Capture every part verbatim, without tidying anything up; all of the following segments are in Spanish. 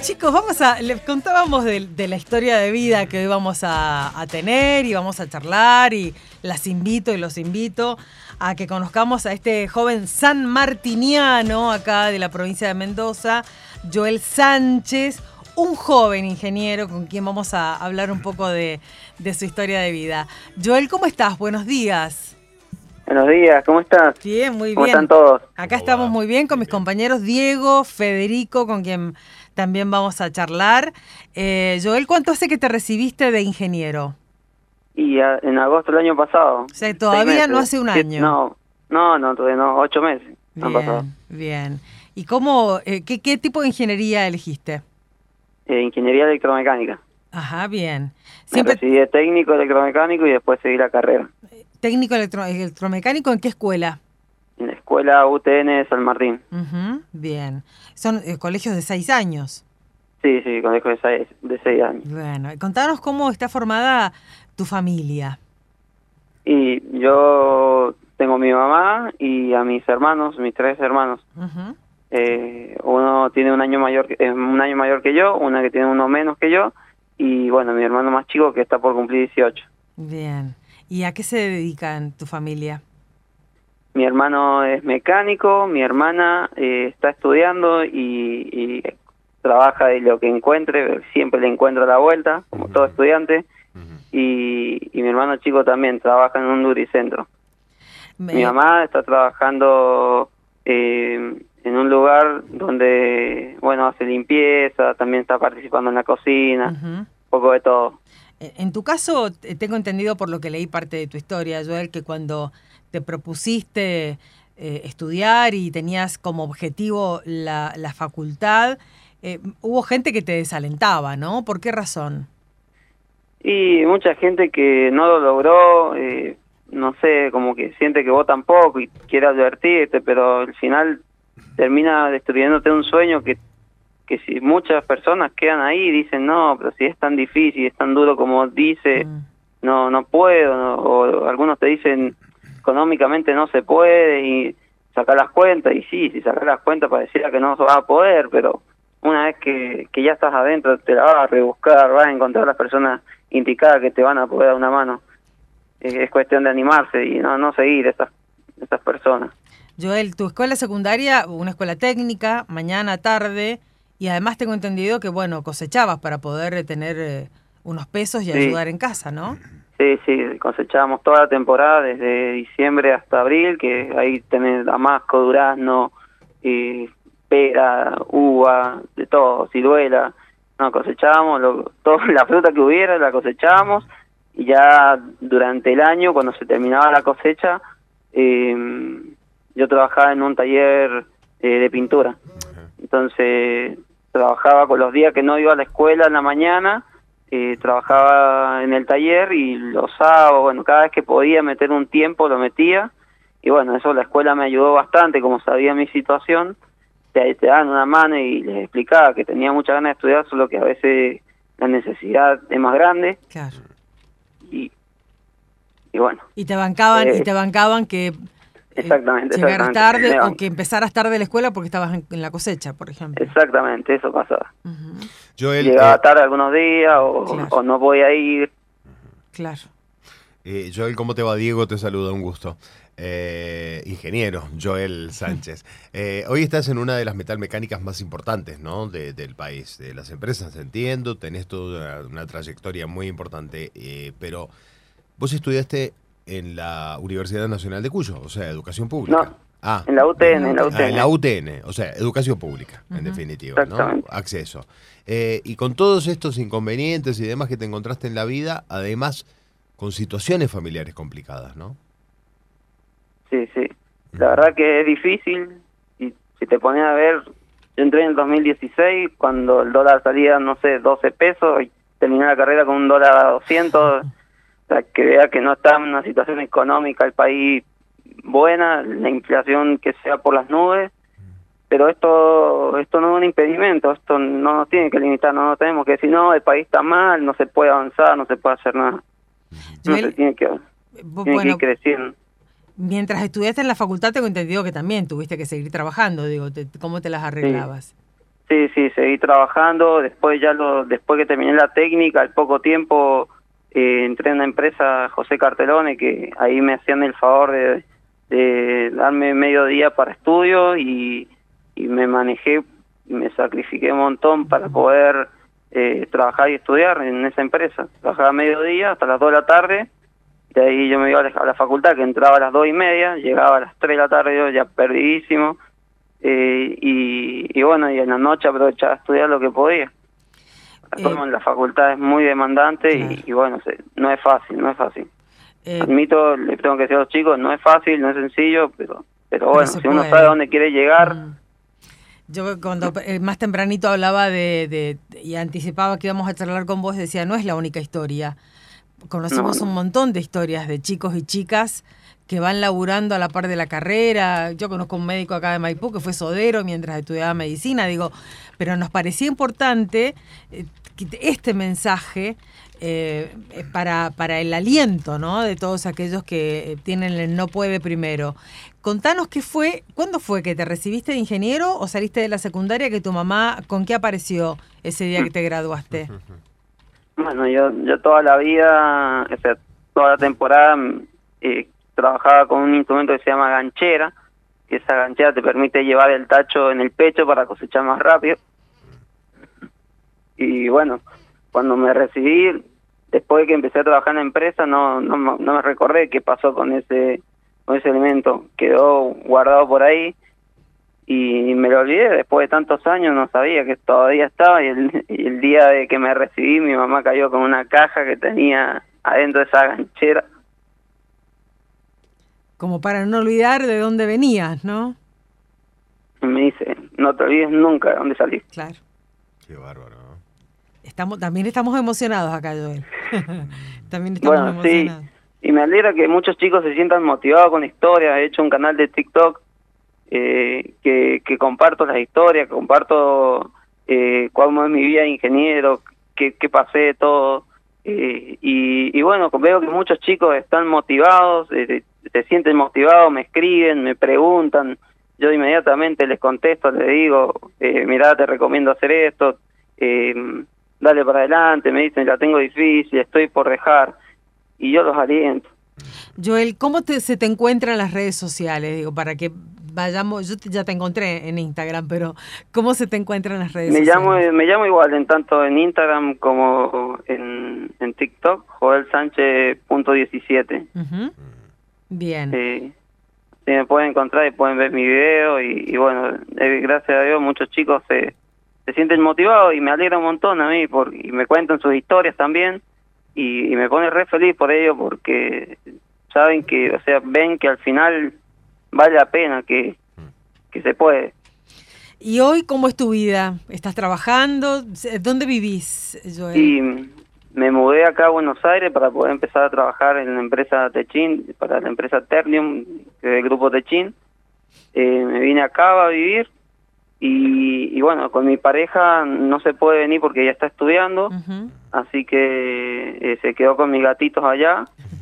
chicos, vamos a, les contábamos de, de la historia de vida que hoy vamos a, a tener y vamos a charlar y las invito y los invito a que conozcamos a este joven sanmartiniano acá de la provincia de Mendoza, Joel Sánchez, un joven ingeniero con quien vamos a hablar un poco de, de su historia de vida. Joel, ¿cómo estás? Buenos días. Buenos días, ¿cómo estás? Bien, muy bien. ¿Cómo están todos? Acá estamos muy bien con mis compañeros Diego, Federico, con quien también vamos a charlar. Eh, Joel, ¿cuánto hace que te recibiste de ingeniero? Y a, en agosto del año pasado. O sea, todavía no hace un año. No, no, no, todavía no, ocho meses han pasado. Bien, bien. ¿Y cómo, eh, qué, qué tipo de ingeniería elegiste? Eh, ingeniería electromecánica. Ajá, bien. Siempre... Me recibí de técnico electromecánico y después seguí la carrera. ¿Técnico electro, electromecánico en qué escuela? En la escuela U T N de San Martín. Uh-huh, bien. Son eh, colegios de seis años. Sí, sí, colegios de seis, de seis años. Bueno, contanos cómo está formada tu familia. Y yo tengo mi mamá y a mis hermanos, mis tres hermanos. Uh-huh. Eh, uno tiene un año mayor, que, eh, un año mayor que yo, una que tiene uno menos que yo, y bueno, mi hermano más chico que está por cumplir dieciocho. Bien. ¿Y a qué se dedican tu familia? Mi hermano es mecánico, mi hermana eh, está estudiando y, y trabaja de lo que encuentre, siempre le encuentra la vuelta, como uh-huh. todo estudiante, uh-huh. y, y mi hermano chico también trabaja en un lubricentro. Me... Mi mamá está trabajando eh, en un lugar donde, bueno, hace limpieza, también está participando en la cocina, uh-huh. un poco de todo. En tu caso, tengo entendido por lo que leí parte de tu historia, Joel, que cuando te propusiste eh, estudiar y tenías como objetivo la, la facultad, eh, hubo gente que te desalentaba, ¿no? ¿Por qué razón? Y mucha gente que no lo logró, eh, no sé, como que siente que vos tampoco y quiere advertirte, pero al final termina destruyéndote un sueño que que si muchas personas quedan ahí y dicen, no, pero si es tan difícil, es tan duro como dice, mm. no no puedo, no, o algunos te dicen, económicamente no se puede, y sacar las cuentas, y sí, si sacas las cuentas pareciera que no se va a poder, pero una vez que, que ya estás adentro, te la vas a rebuscar, vas a encontrar las personas indicadas que te van a poder dar una mano. Es, es cuestión de animarse y no, no seguir estas, estas personas. Joel, tu escuela secundaria, una escuela técnica, mañana, tarde... Y además tengo entendido que, bueno, cosechabas para poder tener eh, unos pesos y sí. ayudar en casa, ¿no? Sí, sí, cosechábamos toda la temporada, desde diciembre hasta abril, que ahí tenés damasco, durazno, eh, pera, uva, de todo, ciruela. No, cosechábamos lo, toda la fruta que hubiera, la cosechábamos, y ya durante el año, cuando se terminaba la cosecha, eh, yo trabajaba en un taller eh, de pintura. Entonces trabajaba con los días que no iba a la escuela en la mañana, eh, trabajaba en el taller y los sábados, bueno, cada vez que podía meter un tiempo lo metía, y bueno, eso la escuela me ayudó bastante, como sabía mi situación, te, te daban una mano y les explicaba que tenía muchas ganas de estudiar, solo que a veces la necesidad es más grande. Claro. Y, y bueno. Y te bancaban, eh, y te bancaban que... Exactamente. Llegaras exactamente. tarde o que empezaras tarde de la escuela porque estabas en, en la cosecha, por ejemplo. Exactamente, eso pasaba. Uh-huh. Joel, Llegaba eh, tarde algunos días o, claro. o no podía ir. Claro. Eh, Joel, ¿cómo te va? Diego te saluda, un gusto. Eh, ingeniero Joel Sánchez. Eh, hoy estás en una de las metalmecánicas más importantes, ¿no? de, del país, de las empresas, entiendo, tenés toda una, una trayectoria muy importante, eh, pero vos estudiaste en la Universidad Nacional de Cuyo, o sea, educación pública. No, ah, en la U T N, en la U T N. Ah, en la U T N, o sea, educación pública, uh-huh. en definitiva, ¿no? Acceso. Eh, y con todos estos inconvenientes y demás que te encontraste en la vida, además con situaciones familiares complicadas, ¿no? Sí, sí. La verdad que es difícil, y si te pones a ver, yo entré en el dos mil dieciséis, cuando el dólar salía, no sé, doce pesos, y terminé la carrera con un dólar a doscientos, o sea, que vea que no está en una situación económica el país buena, la inflación que sea por las nubes, pero esto esto no es un impedimento, esto no nos tiene que limitar, no nos tenemos que decir, no, el país está mal, no se puede avanzar, no se puede hacer nada. No Joel, se tiene que, bueno, tiene que ir creciendo. Mientras estudiaste en la facultad tengo entendido que también tuviste que seguir trabajando, digo, te, ¿cómo te las arreglabas? Sí, sí, seguí trabajando. Después ya lo, después que terminé la técnica, al poco tiempo eh, entré en una empresa, José Cartelone, que ahí me hacían el favor de, de darme medio día para estudio y, y me manejé, me sacrifiqué un montón para poder eh, trabajar y estudiar en esa empresa. Trabajaba mediodía hasta las dos de la tarde, de ahí yo me iba a la, a la facultad, que entraba a las dos y media, llegaba a las tres de la tarde, yo ya perdidísimo. Eh, y, y bueno, y en la noche aprovechaba a estudiar lo que podía. Eh, en la facultad es muy demandante, claro. y, y bueno, se, no es fácil, no es fácil. Eh, Admito, le tengo que decir a los chicos, no es fácil, no es sencillo, pero pero bueno, pero si uno sabe a dónde quiere llegar... Mm. Yo cuando eh, más tempranito hablaba de, de, y anticipaba que íbamos a charlar con vos, decía, no es la única historia. Conocemos no, no. un montón de historias de chicos y chicas que van laburando a la par de la carrera. Yo conozco un médico acá de Maipú que fue sodero mientras estudiaba medicina, digo, pero nos parecía importante eh, este mensaje eh, para, para el aliento, ¿no?, de todos aquellos que tienen el no puede primero. Contanos qué fue, ¿cuándo fue que te recibiste de ingeniero o saliste de la secundaria, que tu mamá, con qué apareció ese día que te graduaste? Bueno, yo, yo toda la vida, o sea, toda la temporada... Eh, trabajaba con un instrumento que se llama ganchera, que esa ganchera te permite llevar el tacho en el pecho para cosechar más rápido. Y bueno, cuando me recibí, después de que empecé a trabajar en la empresa, no no, no me recordé qué pasó con ese con ese elemento. Quedó guardado por ahí y me lo olvidé. Después de tantos años no sabía que todavía estaba, y el, y el día de que me recibí, mi mamá cayó con una caja que tenía adentro de esa ganchera. Como para no olvidar de dónde venías, ¿no? Me dice, no te olvides nunca de dónde saliste. Claro. Qué bárbaro, ¿no? Estamos, también estamos emocionados acá, Joel. También estamos bueno, emocionados. Sí. Y me alegra que muchos chicos se sientan motivados con historias. He hecho un canal de TikTok eh, que, que comparto las historias, que comparto eh, cómo es mi vida de ingeniero, qué, qué pasé, todo. Eh, y, y bueno, veo que muchos chicos están motivados, eh, se sienten motivados, me escriben, me preguntan, yo inmediatamente les contesto, les digo, eh, mirá, te recomiendo hacer esto, eh, dale para adelante, me dicen, la tengo difícil, estoy por dejar, y yo los aliento. Joel, ¿cómo te, se te encuentra en las redes sociales? Digo, para que vayamos, yo te, ya te encontré en Instagram, pero ¿cómo se te encuentra en las redes me sociales? Llamo, me llamo igual, en tanto en Instagram como en, en TikTok, joel sánchez punto diecisiete. Uh-huh. Bien. Sí, sí, me pueden encontrar y pueden ver mi video y, y bueno, eh, gracias a Dios muchos chicos se, se sienten motivados y me alegra un montón a mí, por, y me cuentan sus historias también y, y me pone re feliz por ello, porque saben que, o sea, ven que al final vale la pena, que, que se puede. ¿Y hoy cómo es tu vida? ¿Estás trabajando? ¿Dónde vivís, Joel? Y me mudé acá a Buenos Aires para poder empezar a trabajar en la empresa Techin, para la empresa Ternium, que es el grupo Techin. Eh, me vine acá a vivir y, y bueno, con mi pareja no se puede venir porque ella está estudiando, uh-huh. así que eh, se quedó con mis gatitos allá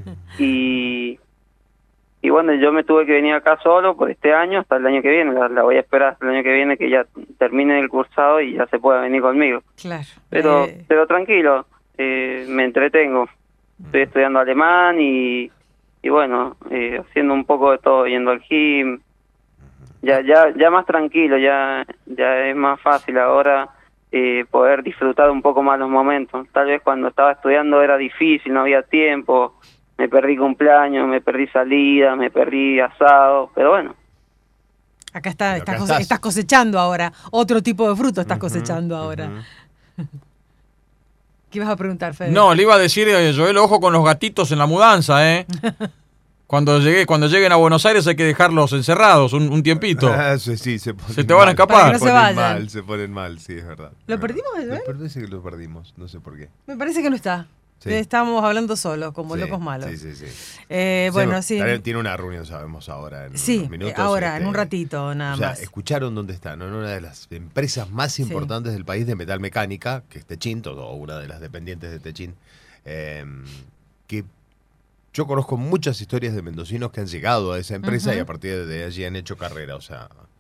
y, y bueno, yo me tuve que venir acá solo por este año hasta el año que viene. La, la voy a esperar hasta el año que viene que ya termine el cursado y ya se pueda venir conmigo. Claro. Pero, eh... pero tranquilo. Eh, me entretengo, estoy estudiando alemán y, y bueno, eh, haciendo un poco de todo, yendo al gym, ya ya ya más tranquilo, ya ya es más fácil ahora eh, poder disfrutar un poco más los momentos. Tal vez cuando estaba estudiando era difícil, no había tiempo, me perdí cumpleaños, me perdí salida, me perdí asado, pero bueno. Acá, está, acá estás, estás. estás cosechando ahora, otro tipo de fruto estás uh-huh, cosechando ahora. Uh-huh. ¿Qué ibas a preguntar, Fede? No, le iba a decir, eh, Joel, ojo con los gatitos en la mudanza, ¿eh? Cuando llegue, cuando lleguen a Buenos Aires hay que dejarlos encerrados un, un tiempito. Ah, sí, sí, se, se te van mal. a escapar. No se, se ponen vayan. mal, se ponen mal, sí, es verdad. ¿Lo es perdimos, verdad. Joel? Me parece que lo perdimos, no sé por qué. Me parece que no está. Sí. Estábamos hablando solos, como sí, locos malos. Sí, sí, sí. Eh, bueno, sí. Tiene una reunión, sabemos ahora, en sí, unos minutos. ahora, este, en un ratito, nada o sea, más. escucharon dónde están, ¿no? En una de las empresas más importantes sí. del país de metalmecánica, que es Techin, o una de las dependientes de Techin, eh, que yo conozco muchas historias de mendocinos que han llegado a esa empresa uh-huh. y a partir de allí han hecho carrera, o sea,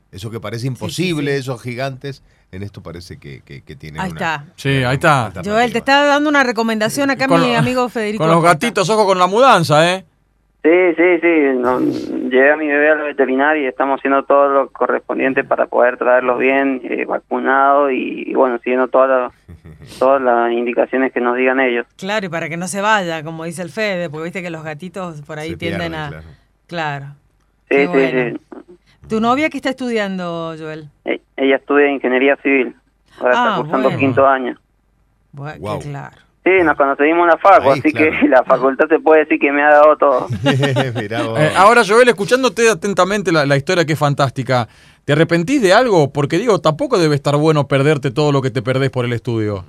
Eso que parece imposible, sí, sí. esos gigantes, en esto parece que, que, que tienen Ahí una... está. Sí, ahí está. alternativa. Joel, te está dando una recomendación acá Con mi lo- amigo Federico. Con los Acosta. gatitos, ojo con la mudanza, ¿eh? Sí, sí, sí. No, llevé a mi bebé al veterinario y estamos haciendo todo lo correspondiente para poder traerlos bien, eh, vacunados y, y bueno, siguiendo todas las, todas las indicaciones que nos digan ellos. Claro, y para que no se vaya, como dice el Fede, porque viste que los gatitos por ahí Se tienden pierden, a... claro. Claro. Sí, Qué sí, bueno. sí. ¿Tu novia qué está estudiando, Joel? E- Ella estudia ingeniería civil. Ahora Ah, está cursando bueno. quinto año. Bueno, Wow. claro. Sí, nos conocimos en la facu, Ahí, así claro. que la facultad se puede decir que me ha dado todo. Mirá vos. Eh, ahora, Joel, escuchándote atentamente la, la historia que es fantástica, ¿te arrepentís de algo? Porque digo, tampoco debe estar bueno perderte todo lo que te perdés por el estudio.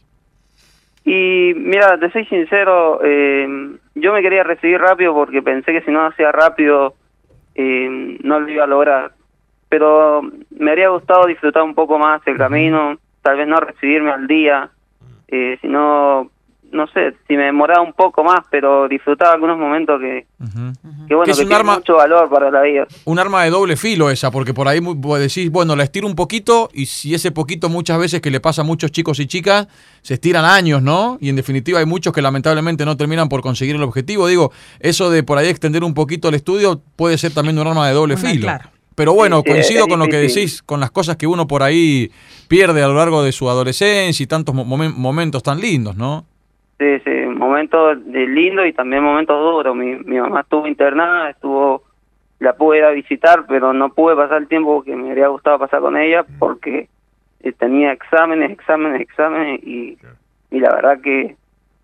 Y mira, te soy sincero, eh, yo me quería recibir rápido porque pensé que si no hacía rápido eh, no lo iba a lograr. Pero me habría gustado disfrutar un poco más el camino, tal vez no recibirme al día, eh, sino, no sé, si me demoraba un poco más, pero disfrutaba algunos momentos que, Ujú. que bueno, Que es que un tienen arma- mucho valor para la vida. Un arma de doble filo esa, porque por ahí mu- vos decís, bueno, la estiro un poquito, y si ese poquito muchas veces que le pasa a muchos chicos y chicas, se estiran años, ¿no? Y en definitiva hay muchos que lamentablemente no terminan por conseguir el objetivo. Digo, eso de por ahí extender un poquito el estudio puede ser también un arma de doble Una, filo. claro. Pero bueno, Sí, sí, coincido es con lo que difícil. decís, con las cosas que uno por ahí pierde a lo largo de su adolescencia y tantos mo- momen- momentos tan lindos, ¿no? Sí, sí, momentos de lindo y también momentos duros. Mi, mi mamá estuvo internada, estuvo, la pude ir a visitar, pero no pude pasar el tiempo que me habría gustado pasar con ella porque eh, tenía exámenes, exámenes, exámenes y, y la verdad que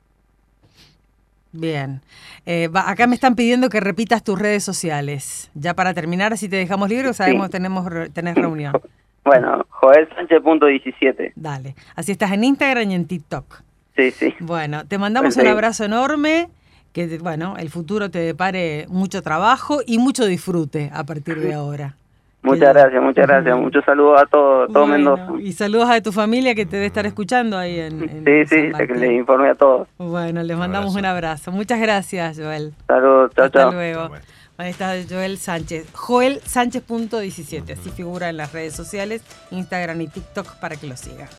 Bien. Eh, va- acá me están pidiendo que repitas tus redes sociales. Ya para terminar, así te dejamos libre, o sabemos Sí. tenemos re- tenés reunión. bueno, joel sánchez punto diecisiete. Dale. Así estás en Instagram y en TikTok. Sí, sí. Bueno, te mandamos un Perfecto. abrazo enorme. Que, bueno, el futuro te depare mucho trabajo y mucho disfrute a partir de ahora. Muchas Que- gracias, muchas gracias. Ujú. Muchos saludos a todo, todo Bueno, Mendoza. y saludos a tu familia que te debe estar escuchando ahí en, en Sí, San sí, Martín. les informé a todos. Bueno, les mandamos abrazo. un abrazo. Muchas gracias, Joel. Saludos, chao, Hasta chao. luego. Bueno. Ahí está Joel Sánchez. joel sánchez punto diecisiete, así figura en las redes sociales, Instagram y TikTok para que lo sigan.